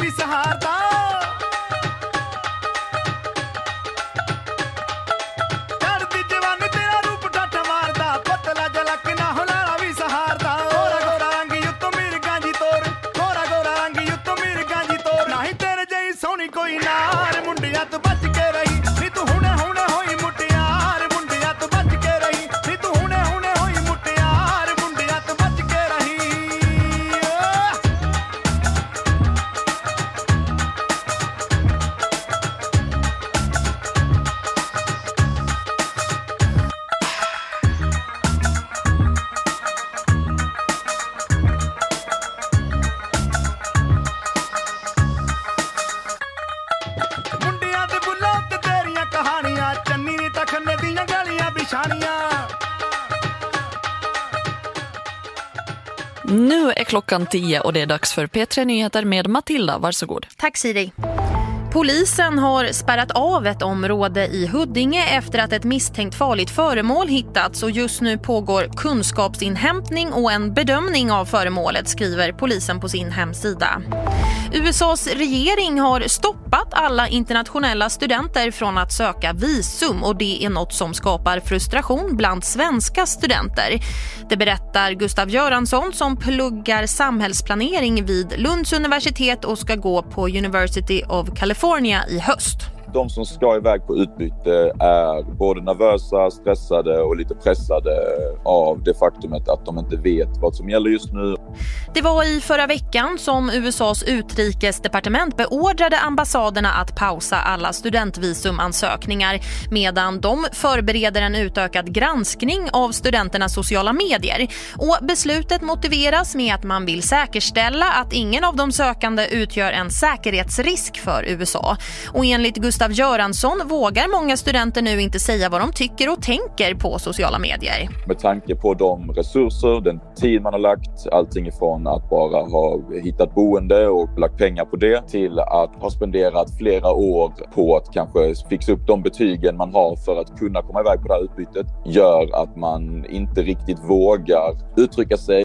भी सहारता चढ़ती जवानी तेरा रूप डाटा मारदा पतला जलक ना होलाड़ा भी सहारता गोरा गोरा रंग युत्तो मेरी गांजी तोर गोरा गोरा रंग युत्तो मेरी गांजी तोर नहीं तेरे जई सोनी कोई नार मुंडिया तू बच के रही नी तू हुने हुने होई मुटियार मुंडिया तू बच के रही नी तू हुने हुने होई मुटियार मुंडिया तू बच के रही मुंडिया ते बुल्ला ते तेरियां कहानियां चन्नी नी तखने दियां गलियां बिछानियां Nu är klockan 10 och det är dags för P3 Nyheter med Matilda. Varsågod. Tack Siri. Polisen har spärrat av ett område i Huddinge efter att ett misstänkt farligt föremål hittats och just nu pågår kunskapsinhämtning och en bedömning av föremålet, skriver polisen på sin hemsida. USAs regering har stoppat alla internationella studenter från att söka visum och det är något som skapar frustration bland svenska studenter. Det berättar Gustav Göransson som pluggar samhällsplanering vid Lunds universitet och ska gå på University of California i höst. De som ska iväg på utbyte är både nervösa, stressade och lite pressade av det faktumet att de inte vet vad som gäller just nu. Det var i förra veckan som USAs utrikesdepartement beordrade ambassaderna att pausa alla studentvisumansökningar medan de förbereder en utökad granskning av studenternas sociala medier. Och beslutet motiveras med att man vill säkerställa att ingen av de sökande utgör en säkerhetsrisk för USA. Och enligt Gustav Göransson vågar många studenter nu inte säga vad de tycker och tänker på sociala medier. Med tanke på de resurser, den tid man har lagt, allting ifrån att bara ha hittat boende och lagt pengar på det till att ha spenderat flera år på att kanske fixa upp de betygen man har för att kunna komma iväg på det här utbytet gör att man inte riktigt vågar uttrycka sig.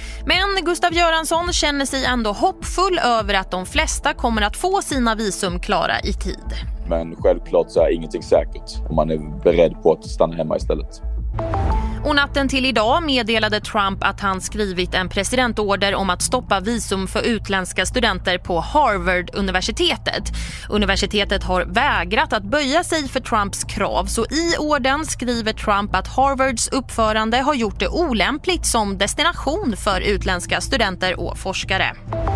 Men Gustav Göransson känner sig ändå hoppfull över att de flesta kommer att få sina visum klara i tid. Men självklart så är ingenting säkert om man är beredd på att stanna hemma istället. Och natten till idag meddelade Trump att han skrivit en presidentorder om att stoppa visum för utländska studenter på Harvard-universitetet. Universitetet har vägrat att böja sig för Trumps krav, så i orden skriver Trump att Harvards uppförande har gjort det olämpligt som destination för utländska studenter och forskare.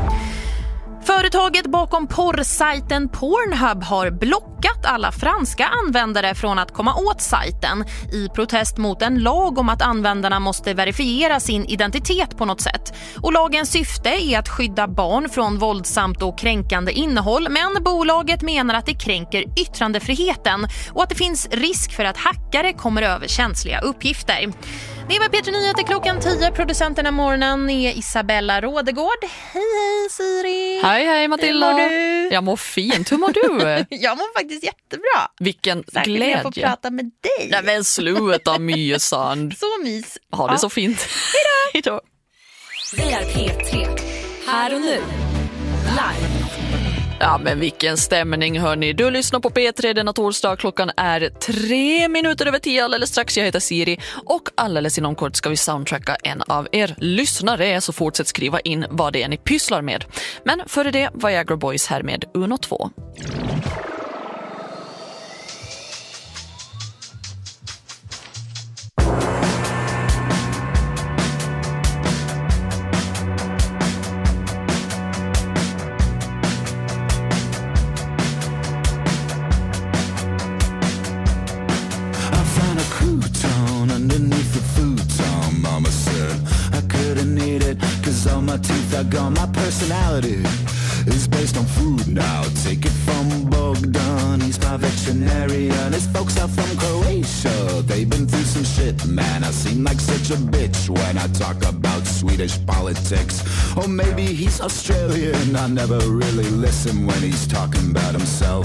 Företaget bakom porrsajten Pornhub har blockat alla franska användare från att komma åt sajten i protest mot en lag om att användarna måste verifiera sin identitet på något sätt. Och lagens syfte är att skydda barn från våldsamt och kränkande innehåll, men bolaget menar att det kränker yttrandefriheten och att det finns risk för att hackare kommer över känsliga uppgifter. Det var P3 Nyheter klockan 10. Producenterna morgonen är Isabella Rådegård. Hej Siri. Hej Matilda. Hur mår du? Jag mår fint. Hur mår du? Jag mår faktiskt jättebra. Vilken Säkert glädje. jag får prata med dig. Nej men sluta mysand. Så mys. Ha det så fint. Hejdå. Vi är P3. Här och nu. Live. Ja men vilken stämning hörni. Du lyssnar på P3 denna torsdag. Klockan är 3 minuter över 10 alldeles strax. Jag heter Siri och alldeles inom kort ska vi soundtracka en av er lyssnare. Så fortsätt skriva in vad det är ni pysslar med. Men före det var Viagra Boys här med Uno 2. My teeth are gone, my personality is based on food now. Take it from Bogdan, he's my veterinarian. His folks are from Croatia, they've been through some shit, man. I seem like such a bitch when I talk about Swedish politics. Or maybe he's Australian, I never really listen when he's talking about himself.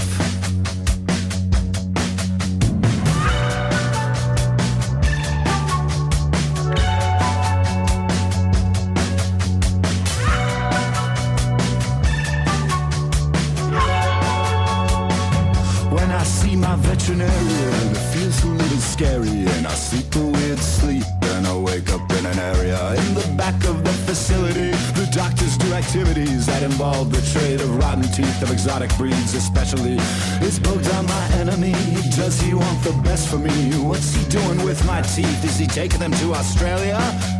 scary, and I sleep a weird sleep, and I wake up in an area in the back of the facility. The doctors do activities that involve the trade of rotten teeth of exotic breeds especially. Is Bogdan my enemy? Does he want the best for me? What's he doing with my teeth? Is he taking them to Australia?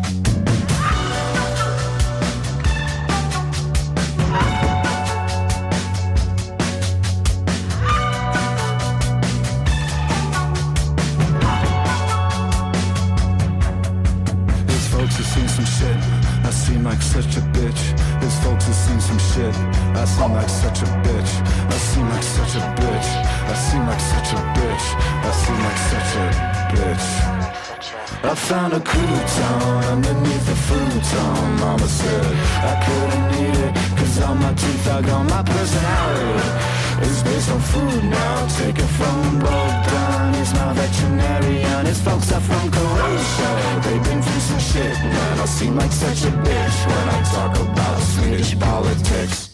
Like such a bitch. His folks have seen some shit. I seem like such a bitch. I seem like such a bitch. I seem like such a bitch. I seem like such a bitch. I found a crouton underneath the futon. Mama said I couldn't eat it, cause all my teeth are gone. My personality is based on food now. Take it from Bogdan, he's my veterinarian. His folks are from Croatia, they've been through some shit. Man, I seem like such a bitch when I talk about Swedish politics.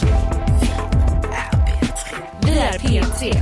Vi är P3.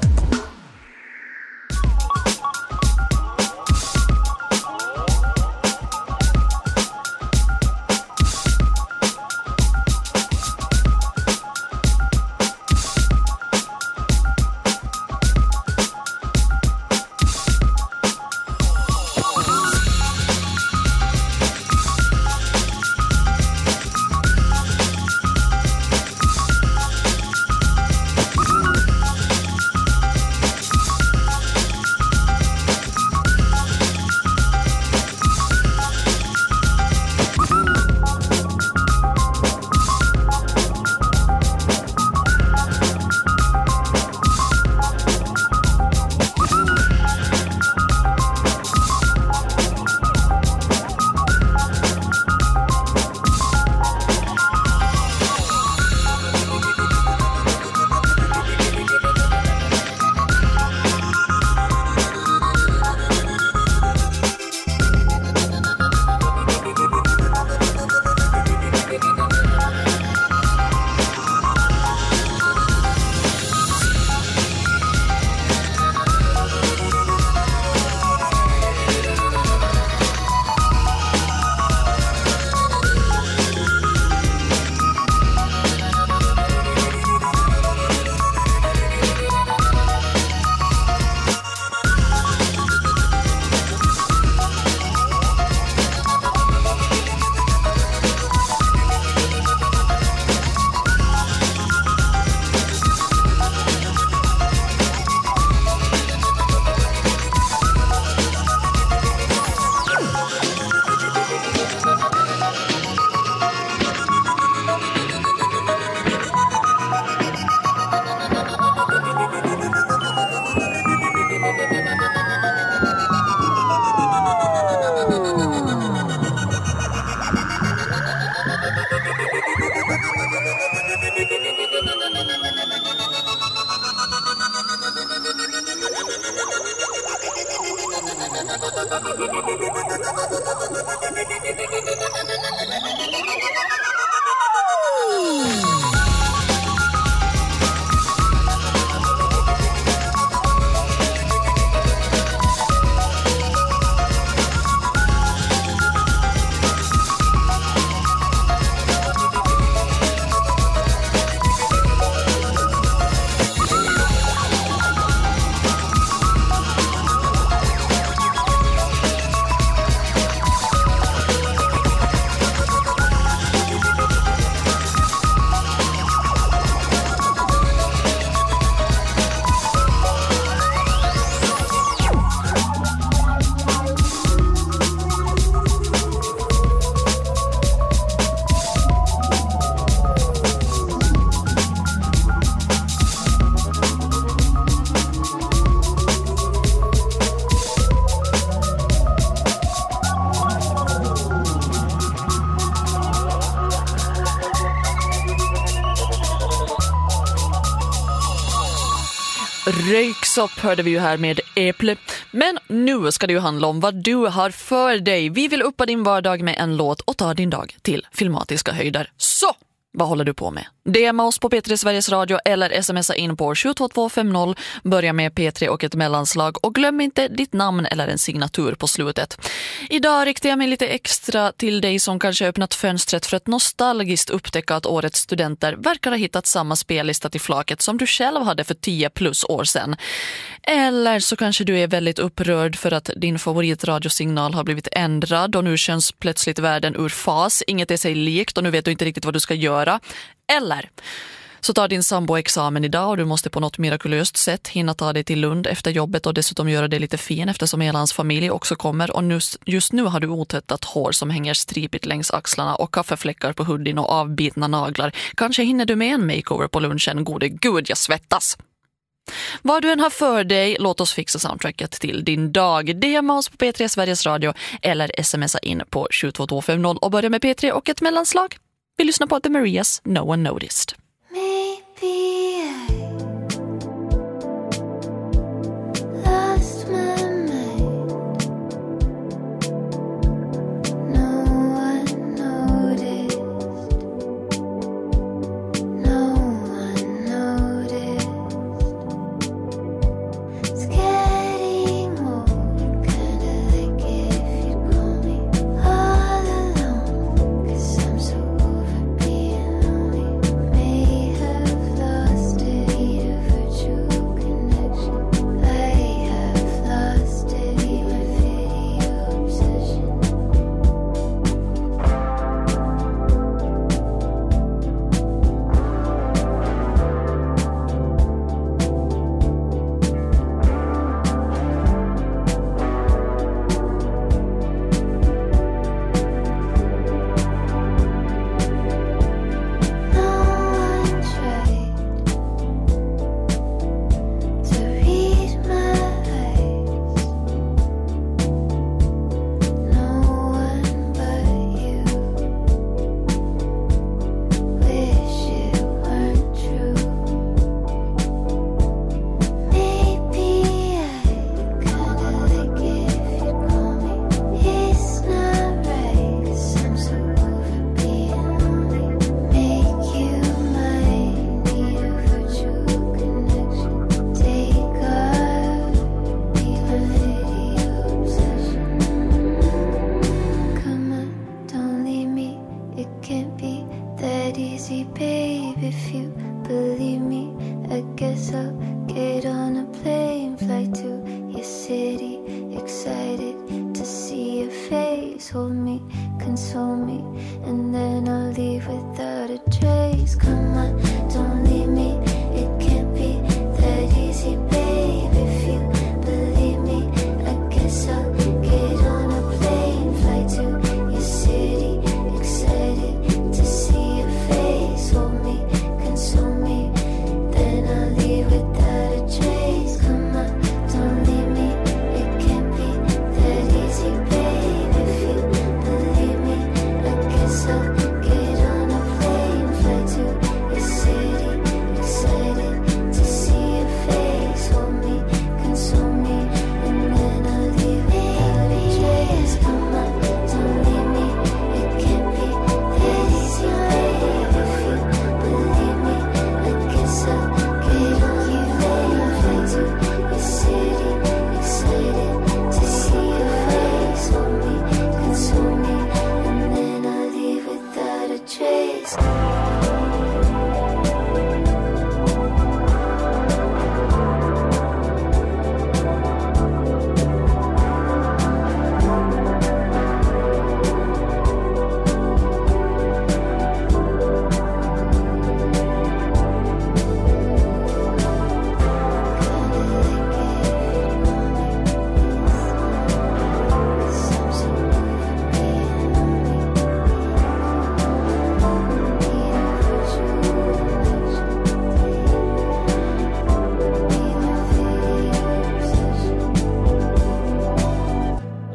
Röyksopp hörde vi ju här med Äpple. Men nu ska det ju handla om vad du har för dig. Vi vill uppa din vardag med en låt och ta din dag till filmatiska höjder. Så, Vad håller du på med? DMa oss på P3 Sveriges Radio eller smsa in på 72250. Börja med P3 och ett mellanslag och glöm inte ditt namn eller en signatur på slutet. Idag riktar jag mig lite extra till dig som kanske öppnat fönstret för att nostalgiskt upptäcka att årets studenter verkar ha hittat samma spellista till flaket som du själv hade för 10+ år sedan. Eller så kanske du är väldigt upprörd för att din favoritradiosignal har blivit ändrad och nu känns plötsligt världen ur fas. Inget är sig likt och nu vet du inte riktigt vad du ska göra. Eller så tar din sambo examen idag och du måste på något mirakulöst sätt hinna ta dig till Lund efter jobbet och dessutom göra det lite fin eftersom hela hans familj också kommer. Och just nu har du otvättat hår som hänger stripigt längs axlarna och kaffefläckar på hoodien och avbitna naglar. Kanske hinner du med en makeover på lunchen. Gode gud, jag svettas! Vad du än har för dig, låt oss fixa soundtracket till din dag. DMa oss på P3 Sveriges Radio eller smsa in på 72250 och börja med P3 och ett mellanslag. Vi lyssnar på The Marias, No One Noticed.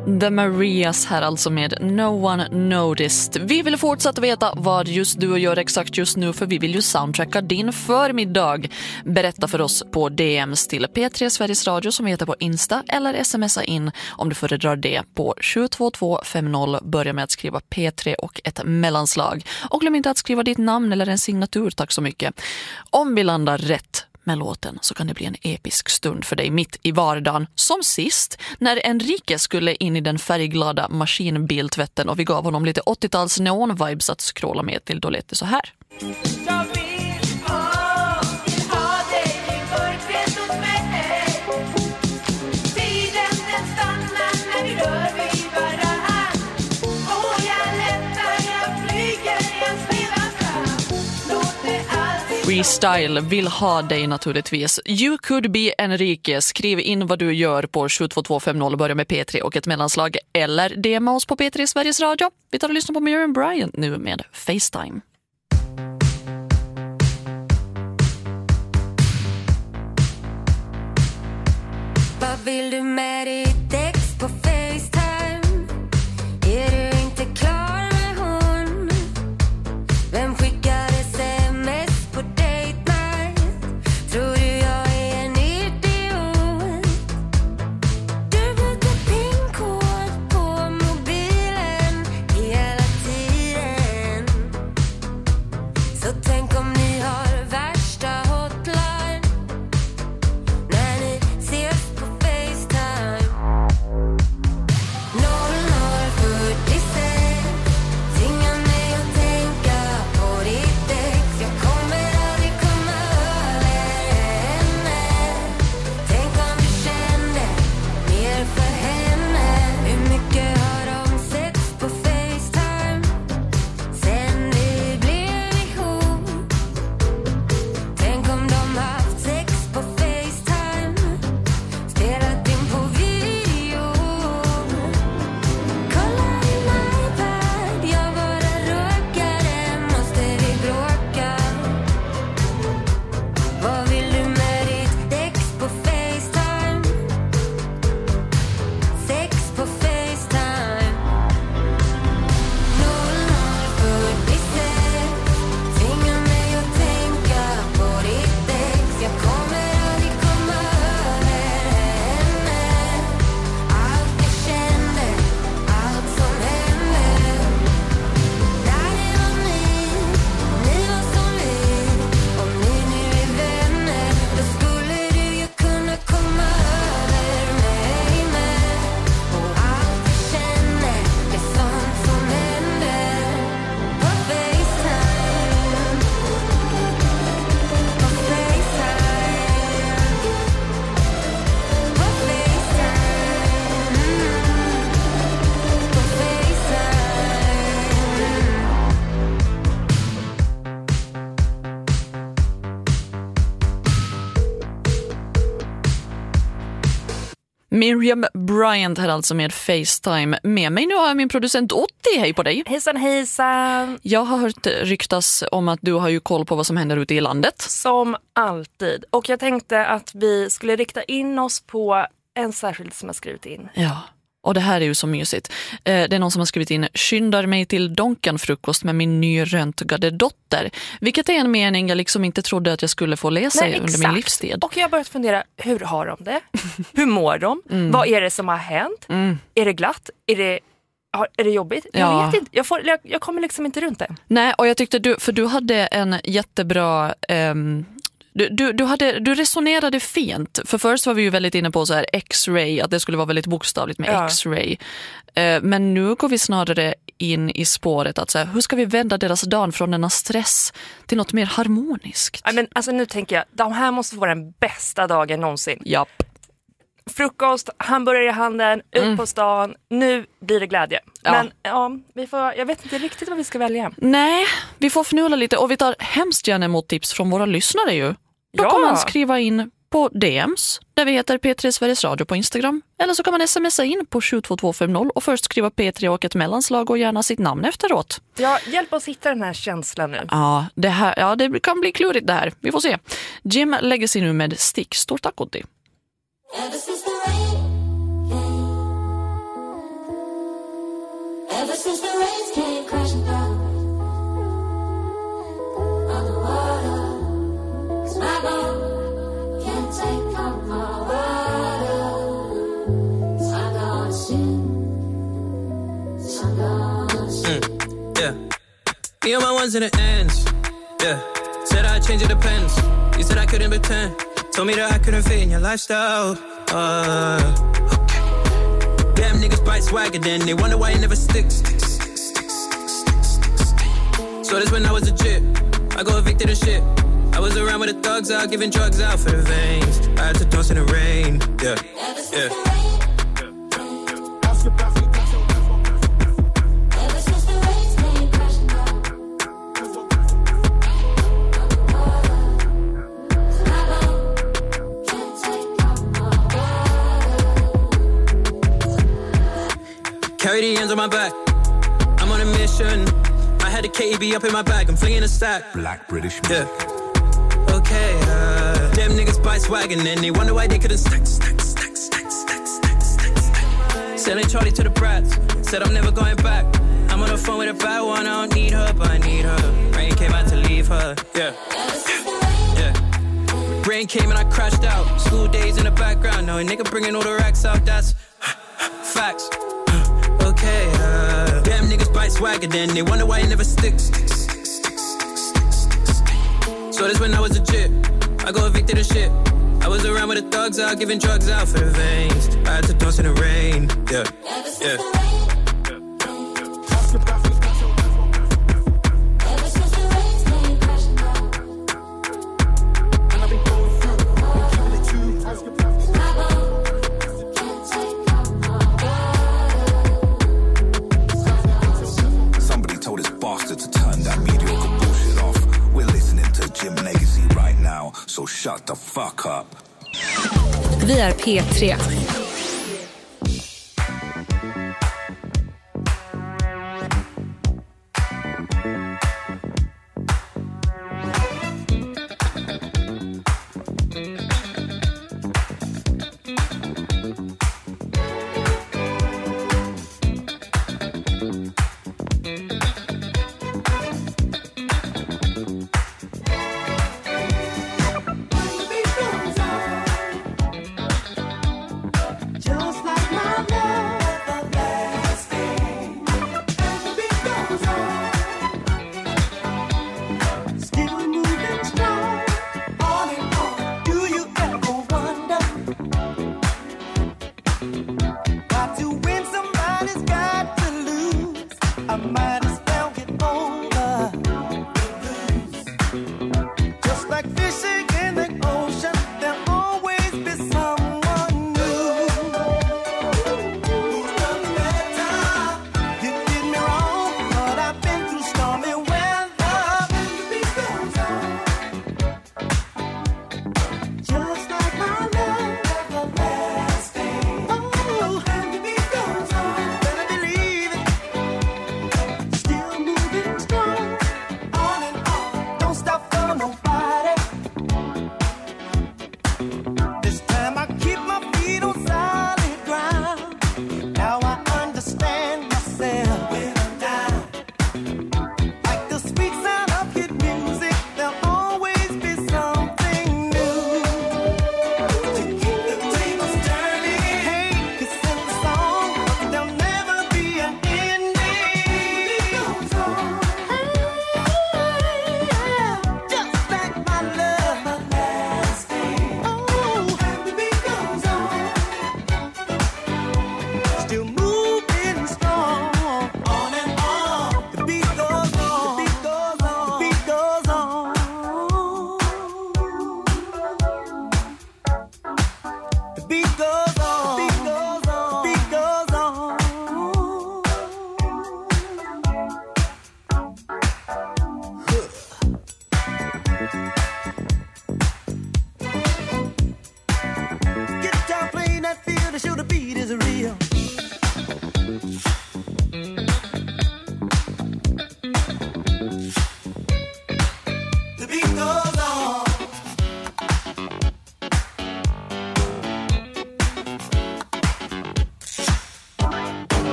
The Marias här alltså med No One Noticed. Vi vill fortsätta veta vad just du gör exakt just nu, för vi vill ju soundtracka din förmiddag. Berätta för oss på DMs till P3 Sveriges Radio som heter på Insta, eller smsa in om du föredrar det på 72250. Börja med att skriva P3 och ett mellanslag. Och glöm inte att skriva ditt namn eller en signatur, tack så mycket. Om vi landar rätt med låten så kan det bli en episk stund för dig mitt i vardagen, som sist när Enrique skulle in i den färgglada maskinbiltvätten och vi gav honom lite 80-tals neon-vibes att scrolla med till. Då lät det så här. Jag vill ha dig i mörkret hos mig. Tiden den stannar när vi rör vid varann. Och jag lättar, jag flyger, jag svävar fram. Låt det aldrig Freestyle vill ha dig naturligtvis. You could be Enrique. Skriv in vad du gör på 72250 och börja med P3 och ett mellanslag, eller DMa oss på P3 Sveriges Radio. Vi tar och lyssnar på Miriam Bryant nu med FaceTime. Vad vill du med ditt ex på FaceTime? Är du inte klar med hon? Vem skickar sms på date night? Tror du jag är en idiot? Du byter pinkod på mobilen hela tiden. Så tänk om ni har värsta hotline när ni ses på FaceTime. 0046 tvingar mig att tänka på ditt ex. Jag kommer aldrig komma över henne. Tänk om du kände mer för henne. Hur mycket har de sett på FaceTime sen vi blev ihop? Tänk om de haft sex på FaceTime, spelat in på video. Kolla din iPad, jag bara råkade. Måste vi bråka? Vad vill du med ditt ex på FaceTime? Sex på FaceTime. 0046 tvingar mig att tänka på ditt ex. Jag kommer aldrig komma över henne. Allt vi kände, allt som hände. Där det var ni var som vi. Om ni nu är vänner, då skulle du ju kunna komma över mig med. Och allt vi känner är sånt som händer på FaceTime. På FaceTime. På FaceTime. På FaceTime. Miriam Bryant här alltså med FaceTime. Med mig nu har jag min producent Otti. Hej på dig. Hejsan, hejsan. Jag har hört ryktas om att du har ju koll på vad som händer ute i landet. Som alltid. Och jag tänkte att vi skulle rikta in oss på en särskild som har skrivit in. Ja, och det här är ju så mysigt. Det är någon som har skrivit in: skyndar mig till Donken-frukost med min nyröntgade dotter. Vilket är en mening jag liksom inte trodde att jag skulle få läsa under min livstid. Och jag har börjat fundera, hur har de det? Hur mår de? Vad är det som har hänt? Är det glatt? Är det jobbigt? Ja. Jag vet inte. Jag kommer liksom inte runt det. Nej, och jag tyckte du hade en jättebra... Du resonerade fint. För först var vi ju väldigt inne på så här X-ray, att det skulle vara väldigt bokstavligt med X-ray. Men nu går vi snarare in i spåret att så här, hur ska vi vända deras dag från denna stress till något mer harmoniskt? Men alltså nu tänker jag, de här måste få den bästa dagen någonsin. Japp. Frukost, hamburgare i handen, ut på stan. Nu blir det glädje. Ja. Men ja, jag vet inte riktigt vad vi ska välja. Nej, vi får fnula lite och vi tar hemskt gärna emot tips från våra lyssnare ju. Då kan man skriva in på DMs där vi heter P3 Sveriges Radio på Instagram. Eller så kan man smsa in på 72250 och först skriva P3 och ett mellanslag och gärna sitt namn efteråt. Ja, hjälp oss hitta den här känslan nu. Ja, det kan bli klurigt det här. Vi får se. Jim lägger sig nu med Stick. Stort tack åt dig. Ever since the rain came, Yeah. Me and my ones in the ends. Yeah. Said I'd change, it depends. You said I couldn't pretend. Told me that I couldn't fit in your lifestyle. Okay. Damn niggas bite swagger, then they wonder why it never sticks. So that's when I was legit. I got evicted and shit. I was around with the thugs out, giving drugs out for the veins. I had to toss in the rain. Yeah. Yeah. Carry the ends on my back. I'm on a mission. I had the KEB up in my bag. I'm flinging a stack. Black British music. Yeah. Okay, damn niggas buy swag and then they wonder why they couldn't stack. Selling Charlie to the brats. Said I'm never going back. I'm on the phone with a bad one. I don't need her, but I need her. Rain came out to leave her. Yeah. Yeah. Rain came and I crashed out. School days in the background. No, a nigga bringing all the racks out. That's facts. Okay, damn niggas buy swag and then they wonder why it never sticks. So that's when I was legit. I got evicted and shit. I was around with the thugs out, giving drugs out for the veins. I had to toss in the rain. Yeah, yeah. So shut the fuck up. Vi är P3.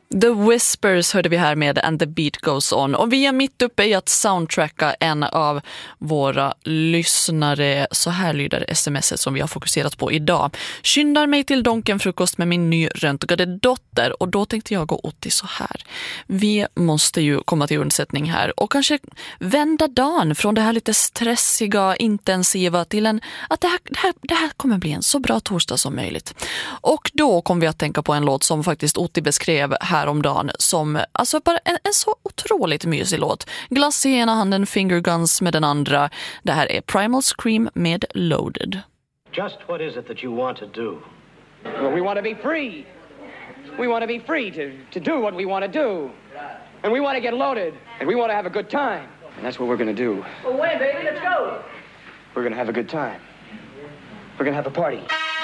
The Whispers hörde vi här med And the Beat Goes On. Och vi är mitt uppe i att soundtracka en av våra lyssnare. Så här lyder smset som vi har fokuserat på idag. Skyndar mig till Donken-frukost med min nyröntgade dotter. Och då tänkte jag gå åt till så här. Vi måste ju komma till undsättning här. Och kanske vända dagen från det här lite stressiga, intensiva till att det här kommer bli en så bra torsdag som möjligt. Och då kommer vi att tänka på en låt som faktiskt Otti beskrev häromdagen som alltså bara en så otroligt mysig låt. Glass i ena handen, fingerguns med den andra. Det här är Primal Scream med Loaded. Just what is it that you want to do? Well, we want to be free. We want to be free to do what we want to do. And we want to get loaded. And we want to have a good time. And that's what we're going to do. Well, wait, baby, let's go. We're going to have a good time. We're going to have a party.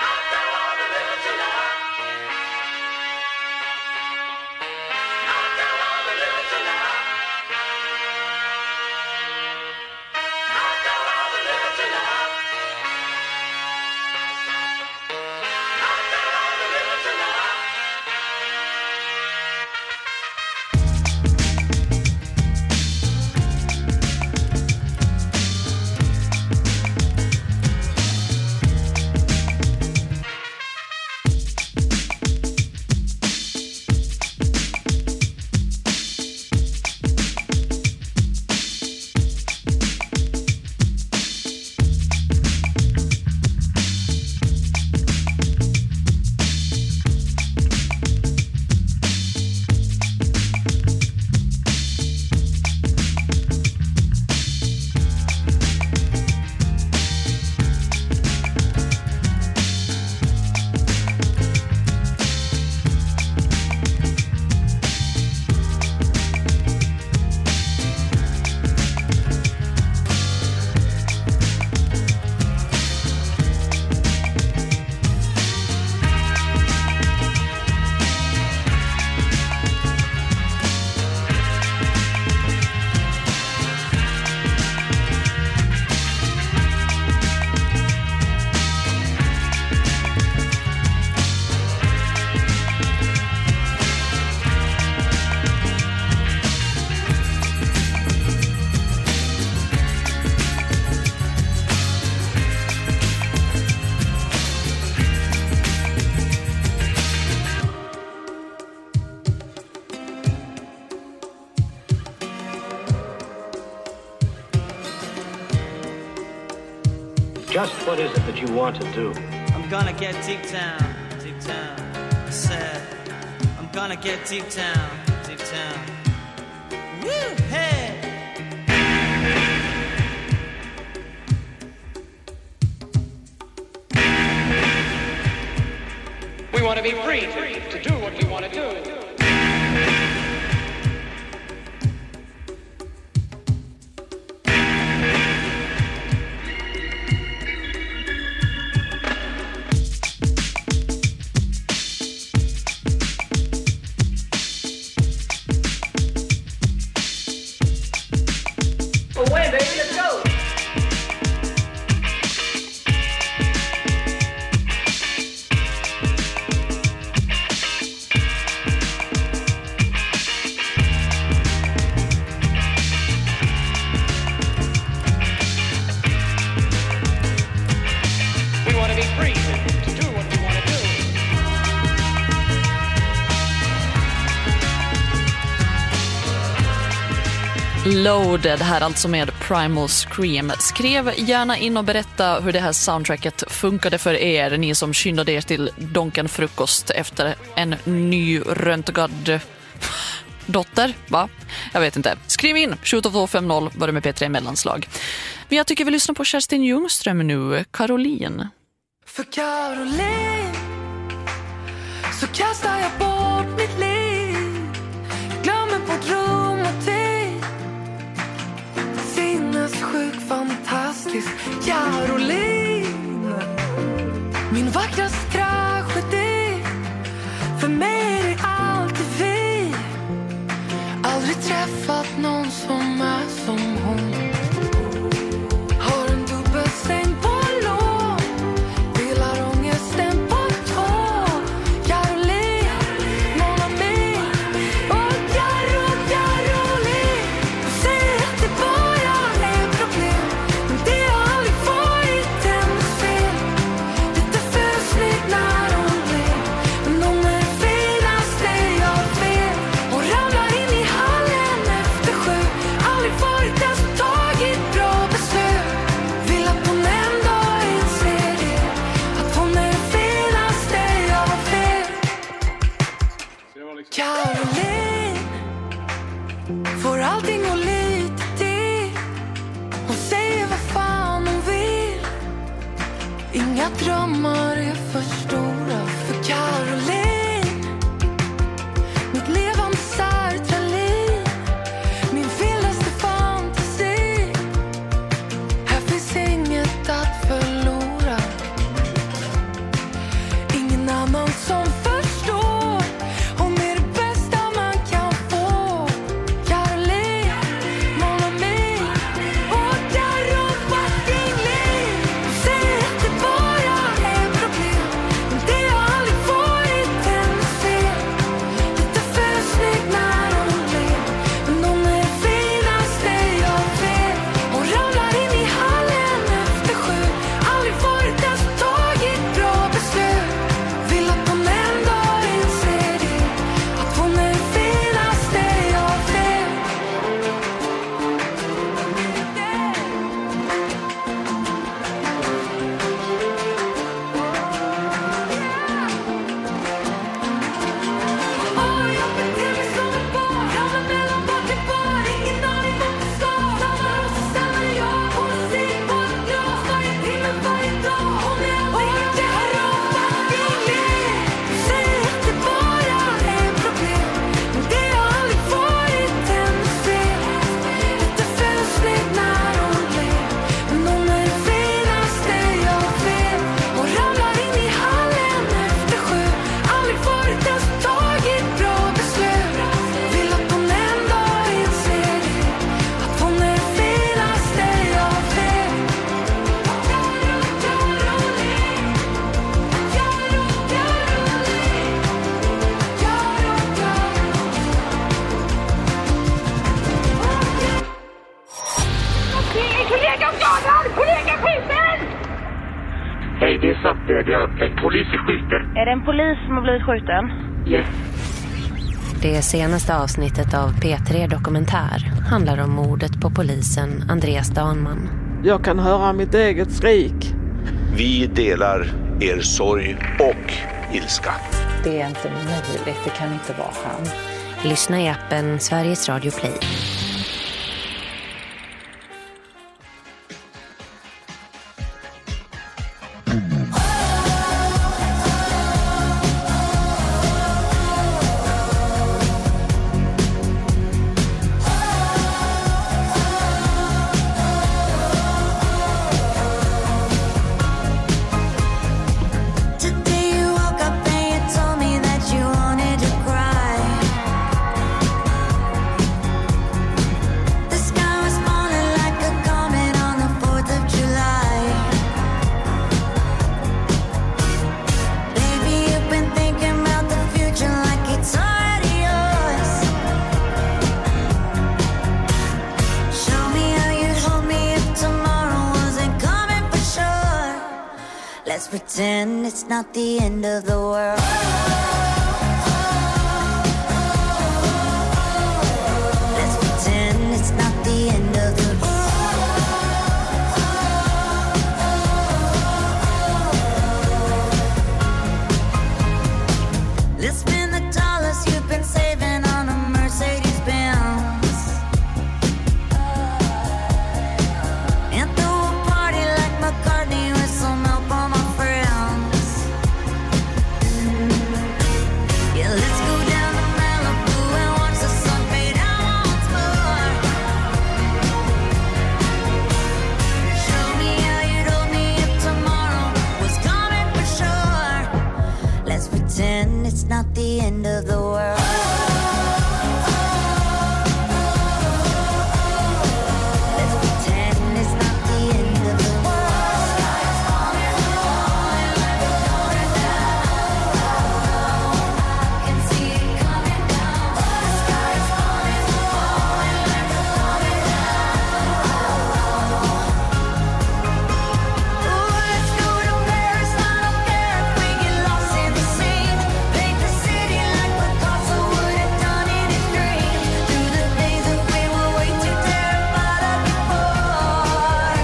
Just what is it that you want to do? I'm gonna get deep down, I said, I'm gonna get deep down. Woo, hey! We want to be free to do what we want to do. Loaded här alltså med Primal Scream. Skriv gärna in och berätta hur det här soundtracket funkade för er, ni som skyndade er till Donken-frukost efter en ny röntgad dotter, va? Jag vet inte. Skriv in 72250 var det med P3 mellanslag. Men jag tycker vi lyssnar på Kerstin Ljungström nu, Caroline. För Caroline så kastar jag bort mitt liv. Jag glömmer bort rum och tid. Sinnessjuk, fantastisk Caroline. Min vackraste tragedi. För mig är det alltid vi. Aldrig träffat någon som är som hon. Har en dubbelsäng på lån. Delar ångesten på tå. Caroline, mon ami. Polis skjuter. Är det en polis som har blivit skjuten? Yes. Det senaste avsnittet av P3 Dokumentär handlar om mordet på polisen Andreas Danman. Jag kan höra mitt eget skrik. Vi delar er sorg och ilska. Det är inte möjligt, det kan inte vara han. Lyssna i appen Sveriges Radio Play. Let's pretend it's not the end of the world. Let's pretend it's not the end of the world. Let's spend the dollars you've been saving on a Mercedes-Benz and throw a party like McCartney with some help on my friends. Yeah, let's go down to Malibu and watch the sun fade out once more. Show me how you'd hold me if tomorrow was coming for sure. Let's pretend it's not the end of the world. Let's pretend it's not the end of the world. Sky's falling, falling like a falling down. I can see it coming down. The sky's falling, falling like a falling down. Oh, let's go to Paris. I don't care if we get lost in the scene. Paint the city like Picasso would have done in his dream. Through the days that we were way too terrified of before.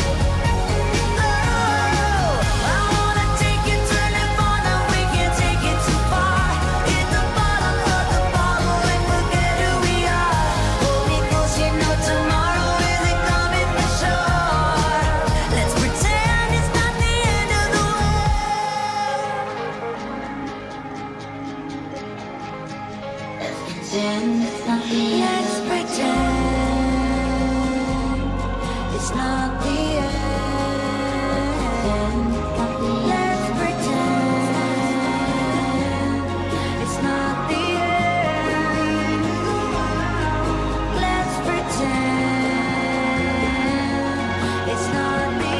Oh, I wanna take you, turn it on, now we can't take it too far. Hit the bottom of the bottle and forget who we are. Hold me close, you know tomorrow isn't coming for sure. Let's pretend it's not the end of the world. Let's pretend it's not the end. Let's pretend it's not the end. Let's pretend it's not the end. Let's pretend it's not the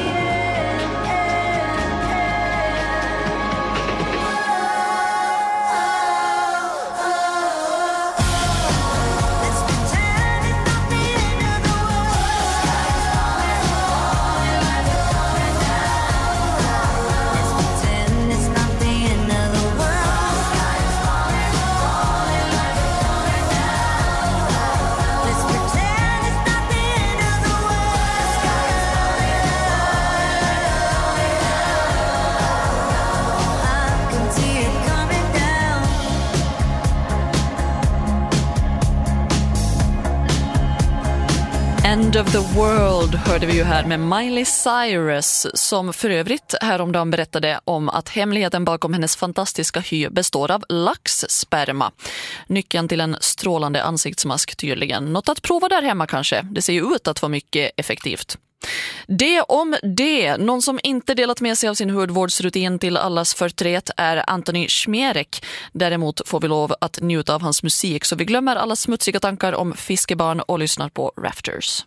Let's pretend it's not the end of the world. Sky's falling, falling like a falling down. Let's pretend it's not the end of the world. Sky's falling, falling like a falling down. Let's pretend it's not the end of the world. Sky's falling, falling down. I can see it coming down. End of the World hörde vi ju här med Miley Cyrus, som för övrigt häromdagen berättade om att hemligheten bakom hennes fantastiska hy består av laxsperma. Nyckeln till en strålande ansiktsmask tydligen. Något att prova där hemma kanske. Det ser ju ut att vara mycket effektivt. Det om det. Någon som inte delat med sig av sin hudvårdsrutin till allas förtret är Antoni Smierek. Däremot får vi lov att njuta av hans musik, så vi glömmer alla smutsiga tankar om fiskebarn och lyssnar på Rafters.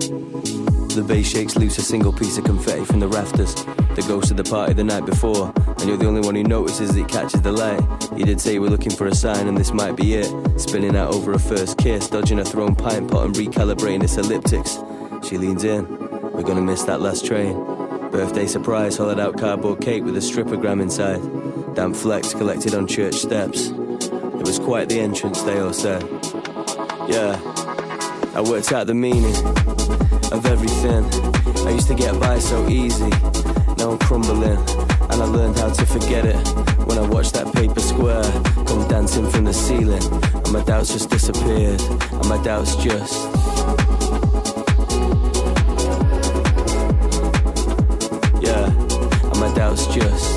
The bass shakes loose a single piece of confetti from the rafters that goes to the party the night before. and you're the only one who notices it catches the light. You did say you were looking for a sign, and this might be it. Spinning out over a first kiss, dodging a thrown pint pot and recalibrating its elliptics. She leans in, we're gonna miss that last train. Birthday surprise, hollowed out cardboard cake with a strippogram inside. Damp flecks collected on church steps. It was quite the entrance, they all said. Yeah, I worked out the meaning of everything. I used to get by so easy, now I'm crumbling. And I learned how to forget it when I watched that paper square come dancing from the ceiling. And my doubts just disappeared, and my doubts just... Yeah, and my doubts just...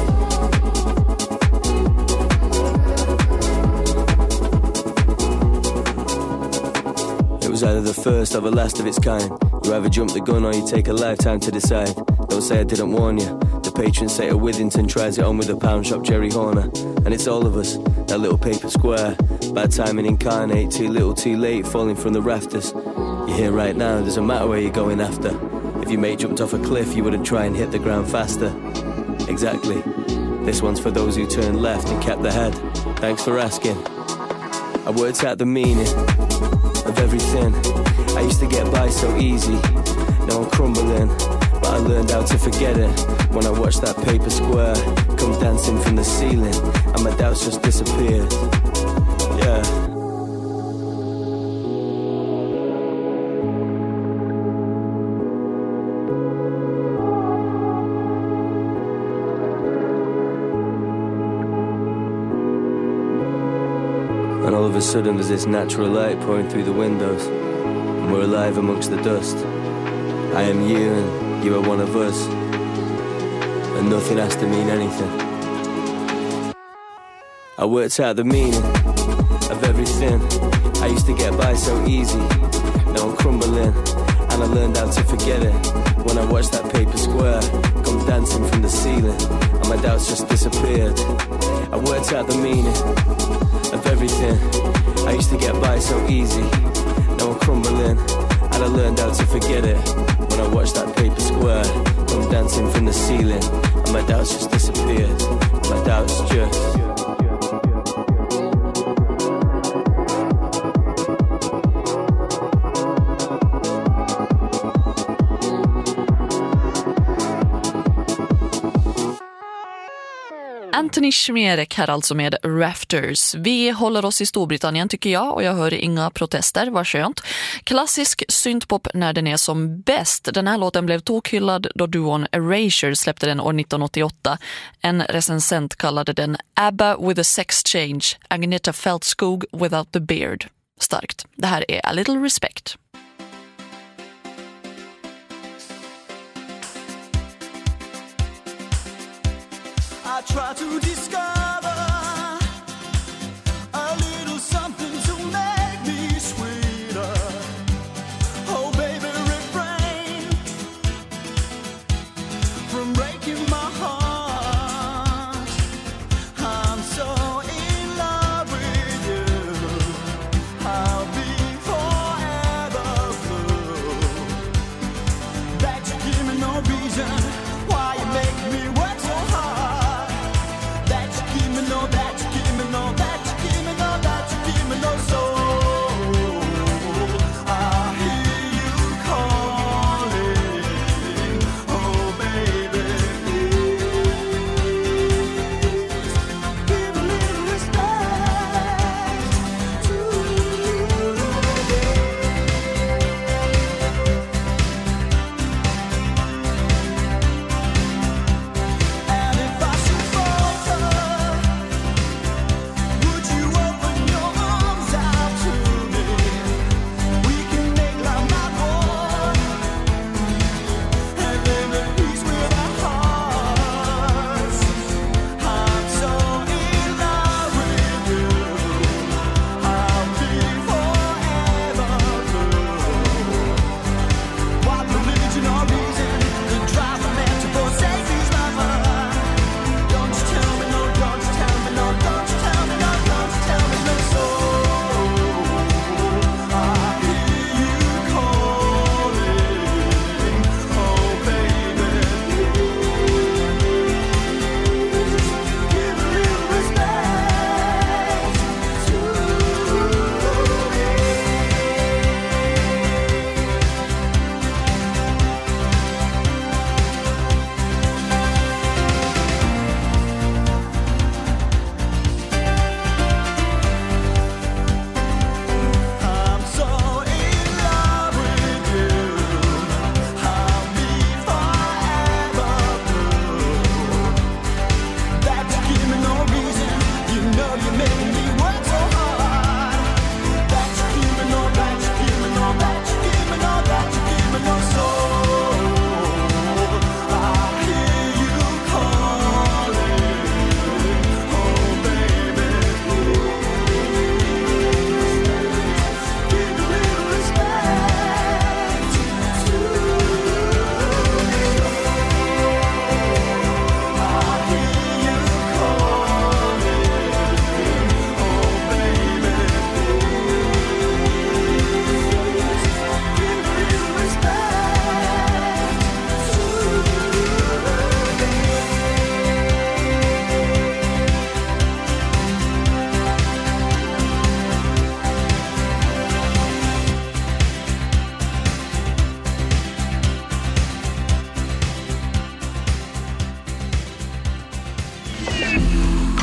It was either the first or the last of its kind. You either jump the gun or you take a lifetime to decide. Don't say I didn't warn you. The patron saint of Withington tries it on with a pound shop Jerry Horner. And it's all of us, that little paper square. Bad timing incarnate, too little too late, falling from the rafters. You're here right now, doesn't matter where you're going after. If your mate jumped off a cliff, you wouldn't try and hit the ground faster. Exactly. This one's for those who turned left and kept the head. Thanks for asking. I worked out the meaning of everything. I used to get by so easy, now I'm crumbling. But I learned how to forget it when I watched that paper square come dancing from the ceiling, and my doubts just disappeared. Yeah. And all of a sudden there's this natural light pouring through the windows, and we're alive amongst the dust. I am you and you are one of us, and nothing has to mean anything. I worked out the meaning of everything. I used to get by so easy, now I'm crumbling. And I learned how to forget it when I watched that paper square come dancing from the ceiling, and my doubts just disappeared. I worked out the meaning of everything. I used to get by so easy, now I'm crumbling. And I learned how to forget it when I watched that paper square come dancing from the ceiling, and my doubts just disappeared. My doubts just... Anthony Schmerek här alltså med Rafters. Vi håller oss i Storbritannien tycker jag, och jag hör inga protester, vad skönt. Klassisk syntpop när den är som bäst. Den här låten blev tokhyllad då duon Erasure släppte den år 1988. En recensent kallade den ABBA with a sex change, Agneta Fältskog without the beard. Starkt. Det här är A Little Respect. I try to discover a little something to make me sweeter. Oh baby, refrain from breaking my heart. I'm so in love with you, I'll be forever blue. That you give me no reason why you make me work so hard.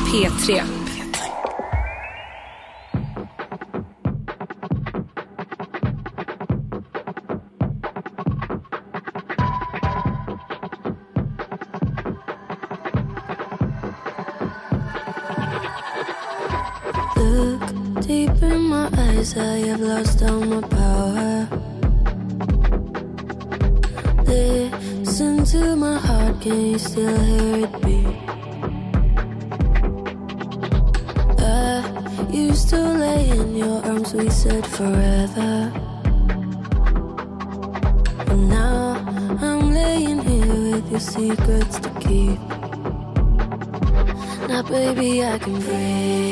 P3. Look deep in my eyes, I have lost all my power. Listen to my heart, can you still hear it beat? I used to lay in your arms, we said forever. But now I'm laying here with your secrets to keep. Now baby I can breathe,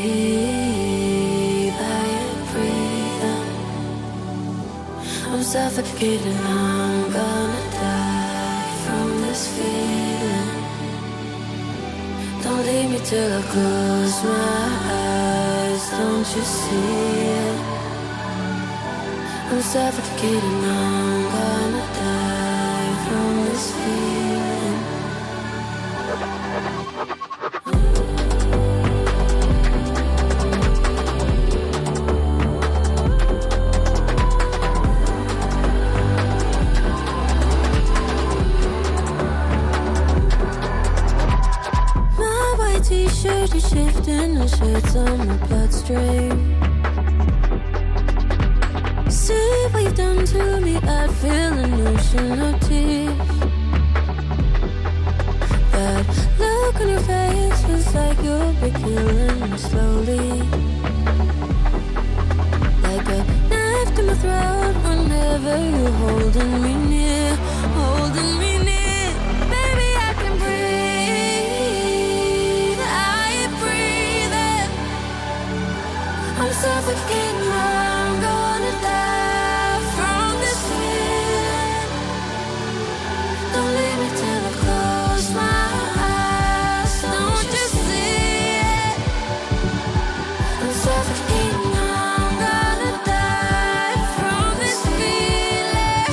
I am breathing. I'm suffocating, I'm gonna die from this feeling. Don't leave me till I close my eyes, don't you see it? I'm suffocating, I'm gonna die from this feeling. T-shirt is shifting, the shirt's on my bloodstream. See what you've done to me, I feel an ocean of tears. That look on your face feels like you'll be killing me slowly. Like a knife to my throat whenever you're holding me near, holding me near. Baby, I can breathe. I'm suffocating, I'm gonna die from this feeling. Don't leave me till I close my eyes, don't you see it? I'm suffocating, I'm gonna die from this feeling.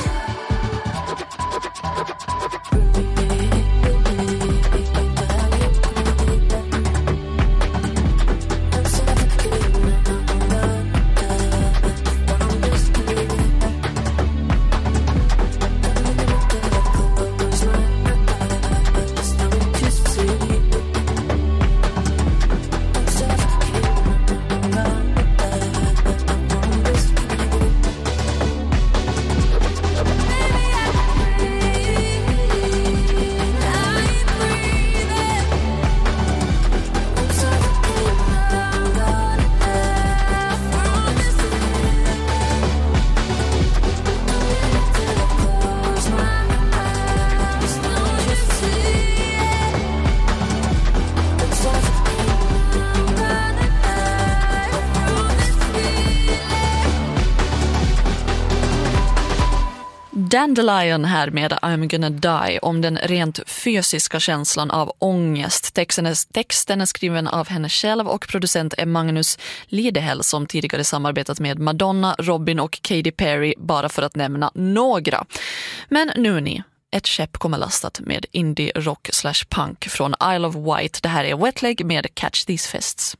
Dandelion här med I'm gonna die om den rent fysiska känslan av ångest. Texten är skriven av henne själv och producent är Magnus Lidehäll som tidigare samarbetat med Madonna, Robin och Katy Perry, bara för att nämna några. Men nu ni, ett skepp kommer lastat med indie rock / punk från Isle of Wight. Det här är Wet Leg med Catch These Fists.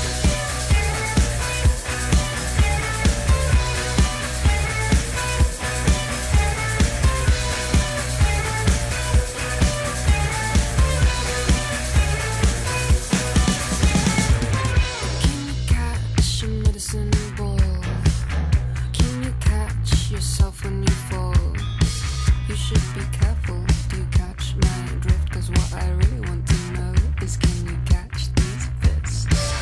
When you fall, you should be careful. Do you catch my drift? 'Cause what I really want to know is, can you catch these fists?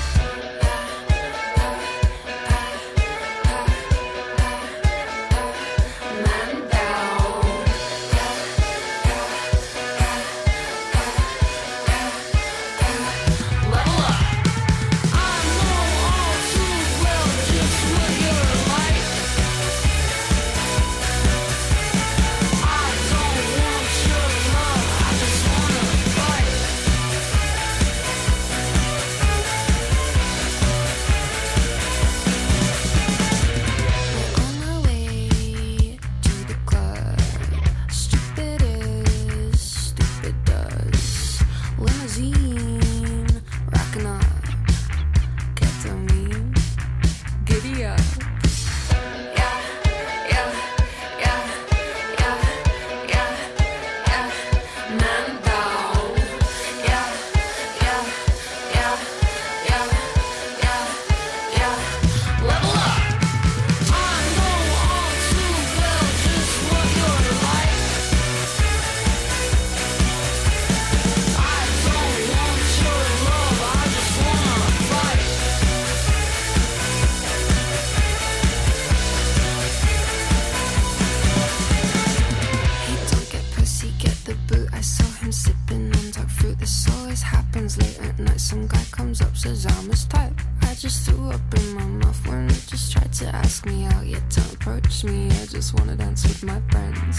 late at night, some guy comes up, says I'm his type. I just threw up in my mouth when he just tried to ask me out. Yet don't approach me, I just wanna dance with my friends.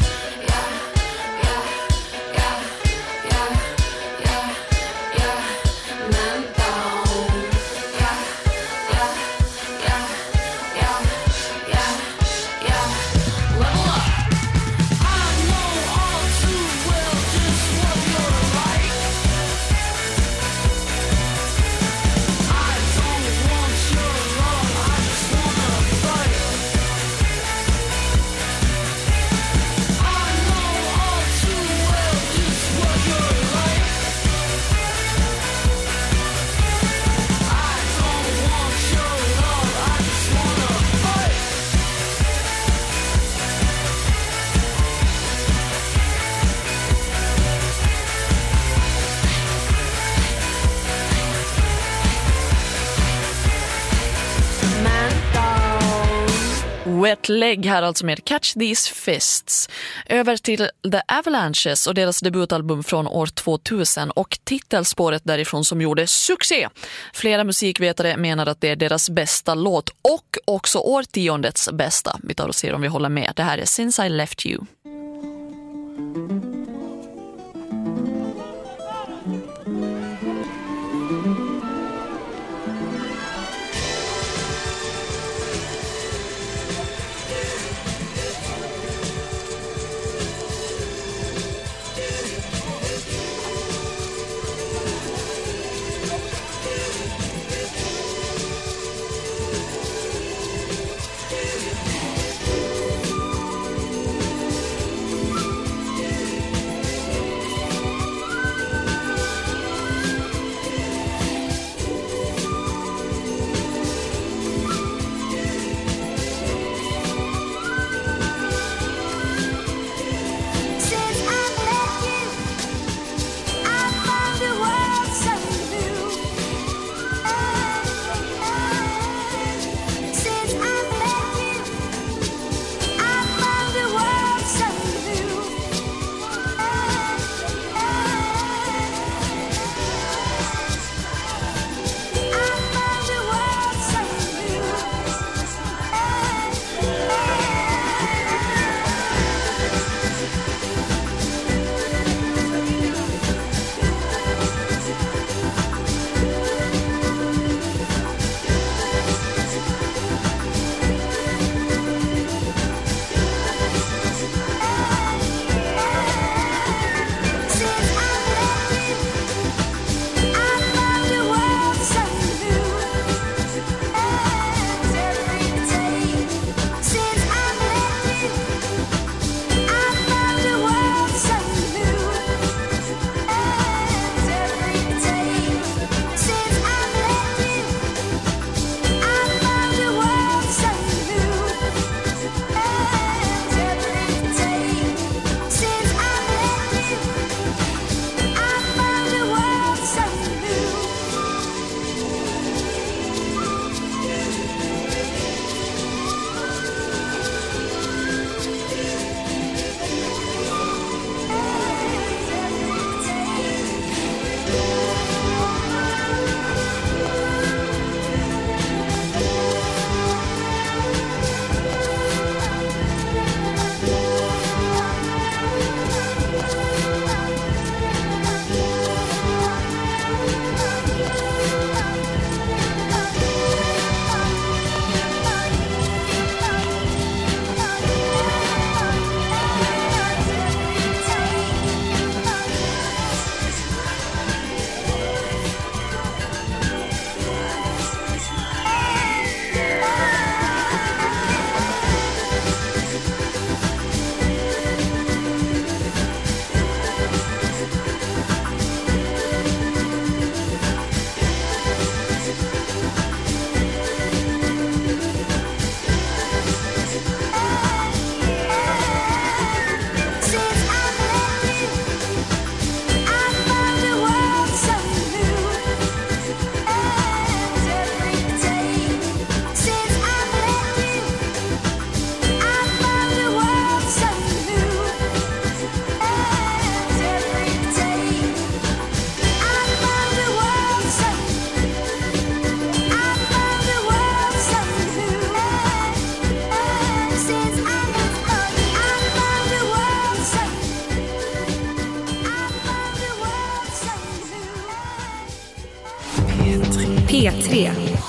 Wet Leg här alltså med Catch These Fists. Över till The Avalanches och deras debutalbum från år 2000 och titelspåret därifrån som gjorde succé. Flera musikvetare menar att det är deras bästa låt och också årtiondets bästa. Vi tar och ser om vi håller med. Det här är Since I Left You. P3.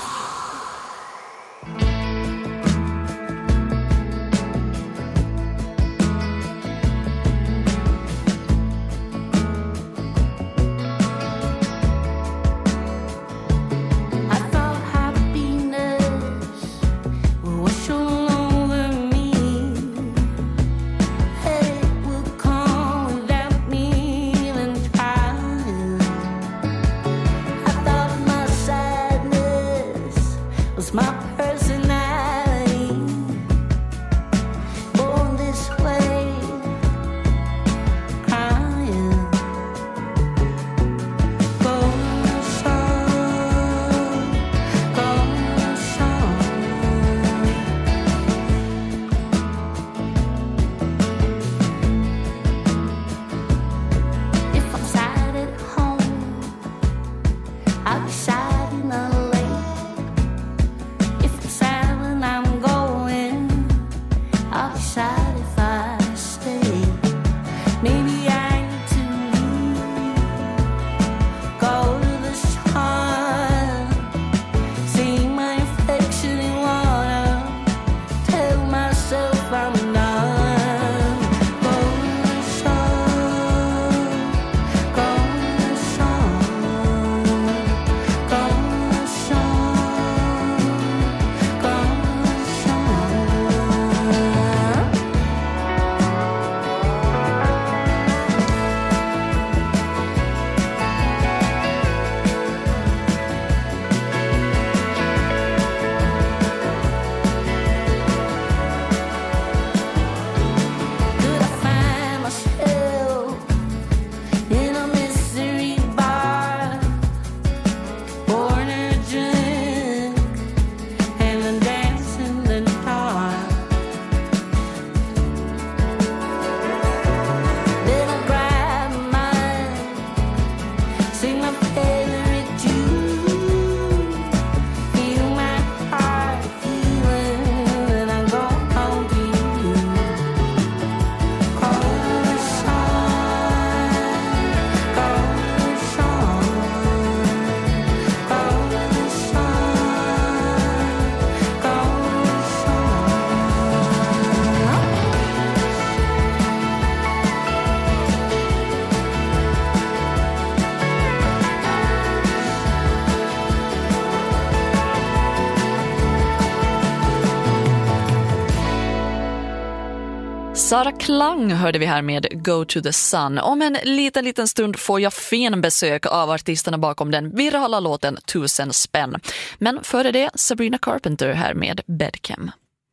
Sara Klang hörde vi här med Go to the Sun. Om en liten stund får jag fin besök av artisterna bakom den virala låten 1000 spänn. Men före det Sabrina Carpenter här med Bedcam.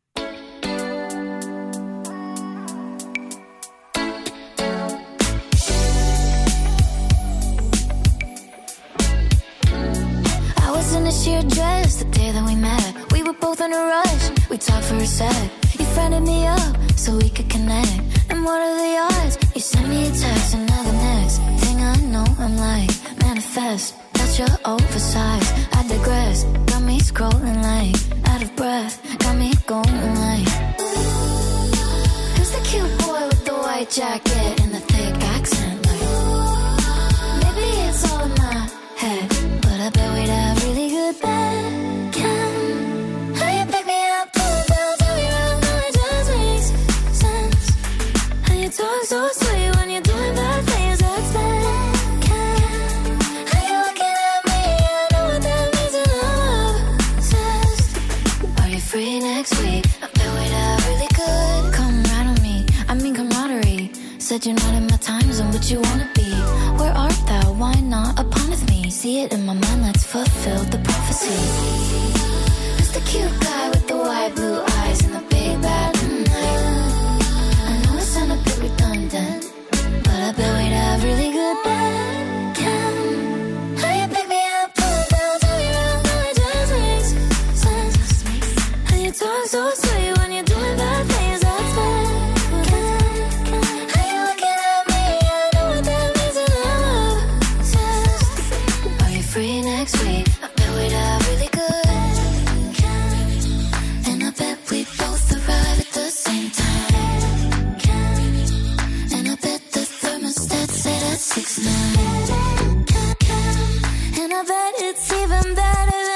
I was in a sheer dress the day that we met. We were both in a rush, we talked for a sec. You friended me up so we could connect. And what are the odds? You sent me a text and now the next thing I know I'm like, manifest. That's your oversized, I digress. Got me scrolling like, out of breath. Got me going like, who's the cute boy with the white jacket and the thick accent? Like, maybe it's all in my head, but I bet we'd have really good Bedcam. How you pick me up, pull down, tell me around, now it just makes sense. How you talk so sweet when you're doing bad things, that's Bedcam. How you looking at me, I know what that means and I'm obsessed. Are you free next week? I bet we'd have really good. Come right on me, I mean camaraderie. Said you're not in my time zone, but you wanna be. Where art thou? Why not upon with me? See it in my mind, let's fulfill the prophecy. Who's the cute guy with the white blue eyes and the big bad night? I know it sounds a bit redundant, but I bet we'd have really good Bedcam. How you pick me up, pull down, tell me around, now it just makes sense. How you talk so sweet when you're doing bad things, that's Bedcam. How you looking at me, I know what that means and I'm obsessed. Are you free next week? I bet we'd have really good. And I bet we both arrive at the same time. And I bet the thermostat set at 6'9". And I bet it's even better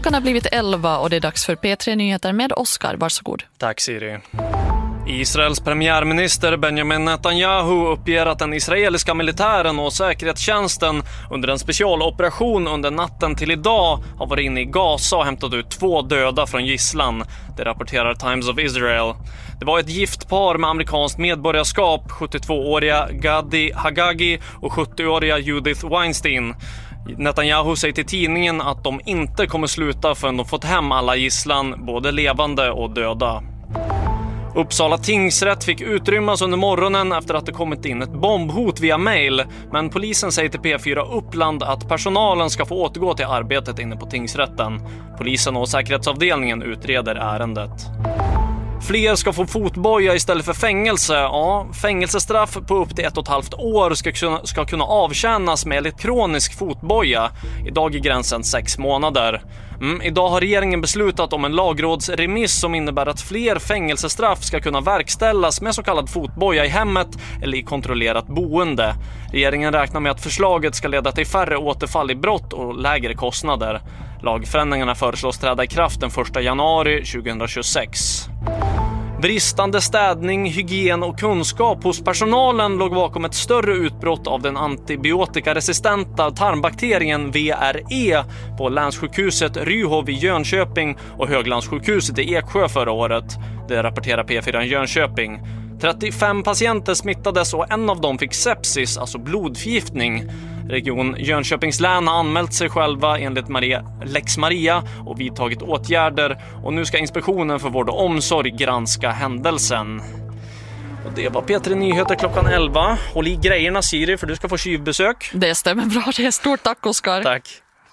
Klockan har blivit 11 och det är dags för P3 Nyheter med Oskar. Varsågod. Tack Siri. Israels premiärminister Benjamin Netanyahu uppger att den israeliska militären och säkerhetstjänsten under en specialoperation under natten till idag har varit inne i Gaza och hämtat ut 2 döda från gisslan. Det rapporterar Times of Israel. Det var ett giftpar med amerikanskt medborgarskap, 72-åriga Gadi Hagagi och 70-åriga Judith Weinstein. Netanyahu säger till tidningen att de inte kommer sluta förrän de fått hem alla gisslan, både levande och döda. Uppsala tingsrätt fick utrymmas under morgonen efter att det kommit in ett bombhot via mail. Men polisen säger till P4 Uppland att personalen ska få återgå till arbetet inne på tingsrätten. Polisen och säkerhetsavdelningen utreder ärendet. Fler ska få fotboja istället för fängelse. Ja, fängelsestraff på upp till 1,5 år ska kunna avtjänas med elektronisk fotboja. Idag är gränsen 6 månader. Idag har regeringen beslutat om en lagrådsremiss som innebär att fler fängelsestraff ska kunna verkställas med så kallad fotboja i hemmet eller i kontrollerat boende. Regeringen räknar med att förslaget ska leda till färre återfall i brott och lägre kostnader. Lagförändringarna föreslås träda i kraft den 1 januari 2026. Bristande städning, hygien och kunskap hos personalen låg bakom ett större utbrott av den antibiotikaresistenta tarmbakterien VRE på länssjukhuset Ryhov i Jönköping och Höglandssjukhuset i Eksjö förra året. Det rapporterar P4 Jönköping. 35 patienter smittades och en av dem fick sepsis, alltså blodförgiftning. Region Jönköpings län har anmält sig själva enligt Lex Maria och vidtagit åtgärder. Och nu ska Inspektionen för vård och omsorg granska händelsen. Och det var P3 Nyheter klockan 11. Håll i grejerna Siri för du ska få tjuvbesök. Det stämmer bra, det är stort tack Oskar. Tack.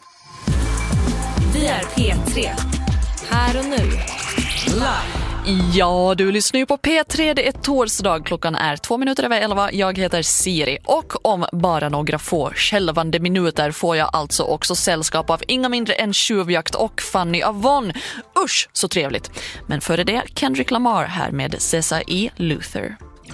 Vi är P3. Här och nu. Live. Ja, du lyssnar ju på P3. Det är torsdag. Klockan är 2 minuter över 11. Jag heter Siri. Och om bara några få skälvande minuter får jag alltså också sällskap av inga mindre än Tjuvjakt och Fanny Avon. Usch, så trevligt. Men före det, Kendrick Lamar här med Cessa E. Luther.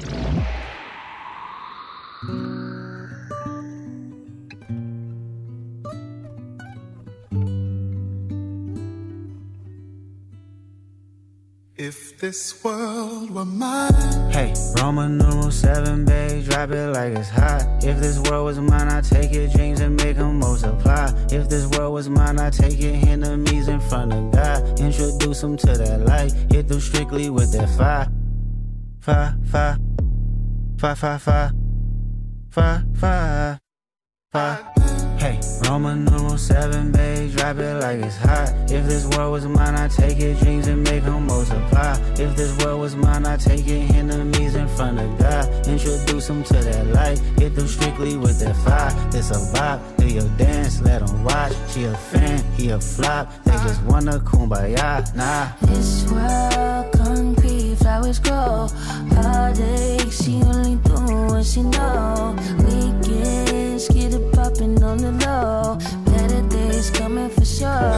If this world were mine. Hey, Roman numeral 7, babe, drop it like it's hot. If this world was mine, I'd take your dreams and make them multiply. If this world was mine, I'd take your enemies in front of God. Introduce them to that light, hit them strictly with that fire. Fire, fire, fire, fire, fire, fire, fire, fire. Hey, Roman numeral 7, babe, drop it like it's hot. If this world was mine, I'd take your dreams and make them multiply. If this world was mine, I'd take your enemies in front of God. Introduce them to that light, hit them strictly with that fire. This a vibe, do your dance, let them watch. She a fan, he a flop, they just wanna kumbaya, nah. This world concrete, flowers grow. Heartache, she only do what she know. Weekends, get it poppin' on the low. Better days coming for sure.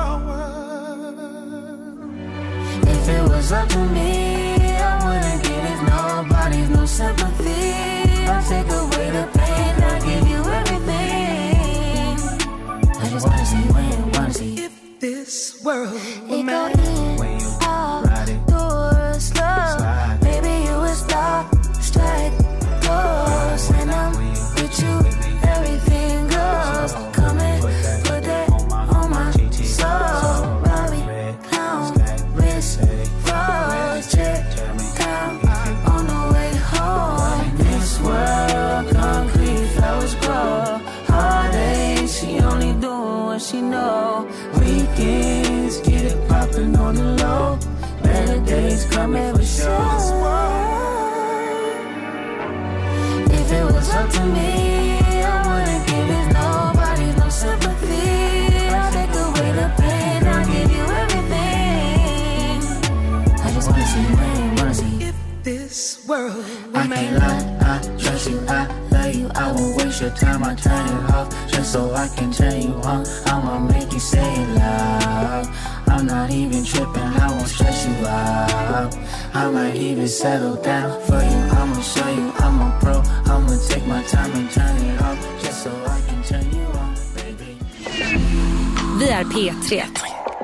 If it was up to me, I wouldn't give it nobody's no sympathy. I'll take away the pain, I'll give you everything. I just wanna see when you wanna see. If this world were It go mine. in, out, door, slow. Maybe you would stop, strike, pose. And I'm with you, everything goes. Come and put that on my soul. Robbie, clown, wrist, froze, check, down, on the way home. This world, concrete, flowers grow. Heartache, she only doing what she know. Weekends, get it poppin' on the low. Better days coming for sure. If it was up to me, I wouldn't give it nobody's no sympathy. I'll take away the pain, I'll give you everything. I just wanna see when you wanna see. If this world were I mine. can't lie, I trust you, I love you. I won't waste your time, I turn it off just so I can turn you on. I'ma make you say it loud. I'm not even tripping, I won't stress you out. I might even settle down for you. I'ma show you I'm a pro. I'ma take my time and turn it off just so I can turn you on, baby. Vi är P3.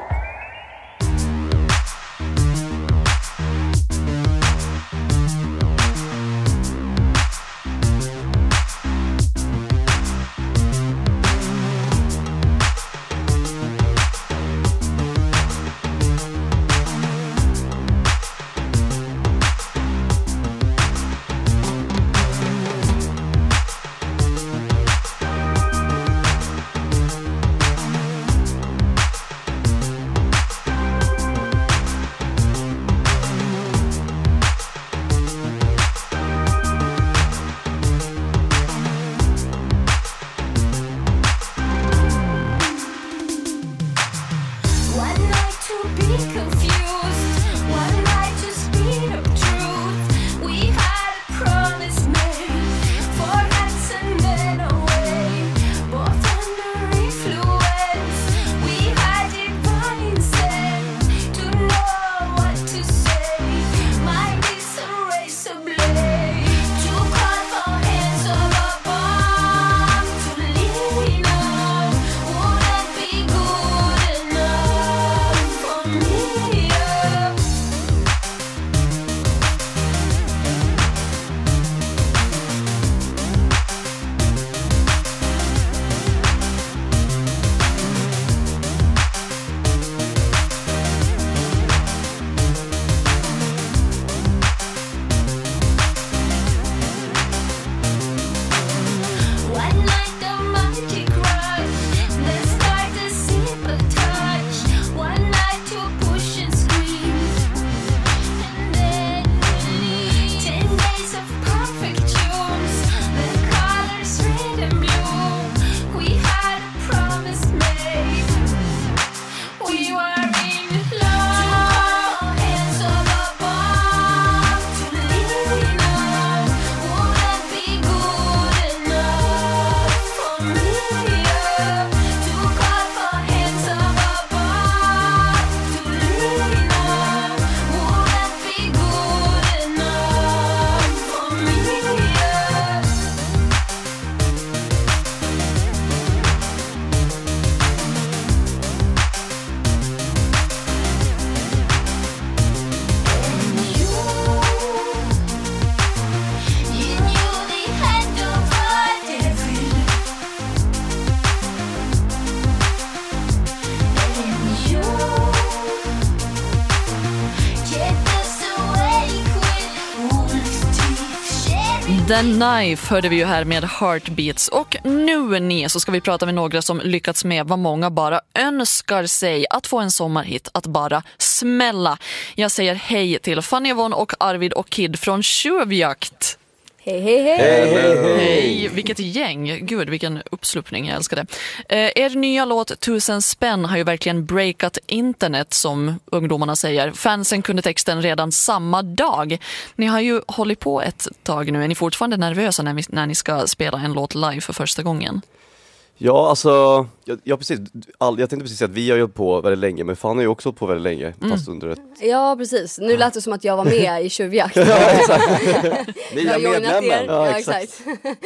The Knife hörde vi ju här med Heartbeats. Och nu så ska vi prata med några som lyckats med vad många bara önskar sig, att få en sommarhit att bara smälla. Jag säger hej till Fanny Yvonne och Arvid och Kid från Tjuvjakt. Hej, hej, hej. Hej, vilket gäng. Gud, vilken uppslupning, jag älskar det. Er nya låt 1000 spänn har ju verkligen breakat internet, som ungdomarna säger. Fansen kunde texten redan samma dag. Ni har ju hållit på ett tag nu. Är ni fortfarande nervösa när ni ska spela en låt live för första gången? Ja, alltså, precis. Jag tänkte precis säga att vi har ju på väldigt länge, men fan har ju också på väldigt länge, fast under ett... Ja, precis. Nu lät det som att jag var med i Tjuvjakt. Ja, exakt. Ni är medlemmen. Ja, exakt.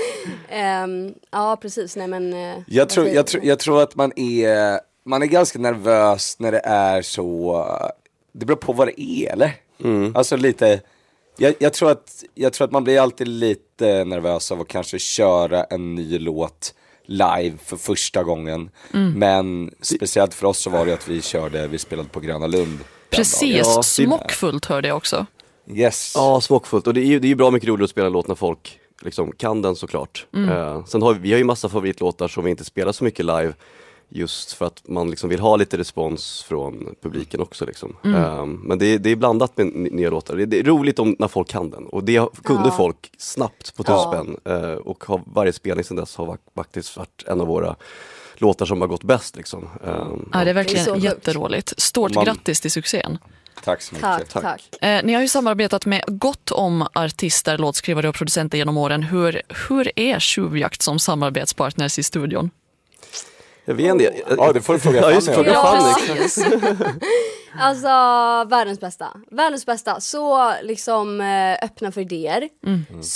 Ja, precis. Nej, men, jag tror att man är ganska nervös när det är så... Det beror på vad det är, eller? Alltså lite... Jag tror att man blir alltid lite nervös av att kanske köra en ny låt live för första gången. Men speciellt för oss så var det att vi spelade på Gröna Lund. Precis, smockfullt hörde jag också. Yes. Ja, smockfullt. Och det är ju bra mycket roligt att spela en låt när folk liksom kan den, såklart. Sen har vi har ju massa favoritlåtar som vi inte spelar så mycket live, just för att man liksom vill ha lite respons från publiken också liksom. Men det är blandat med nya låtar. Det är roligt när folk kan den. Och det kunde folk snabbt på 1000 spänn. Och varje spelning sedan dess har faktiskt varit en av våra låtar som har gått bäst liksom. Ja, det är verkligen jätteroligt. Stort grattis till succén. Tack så mycket. Tack. Ni har ju samarbetat med gott om artister, låtskrivare och producenter genom åren. Hur är Tjuvjakt som samarbetspartners i studion? Jag vet inte. Ja, det får du fråga Fanny. Alltså, världens bästa. Så liksom öppna för idéer.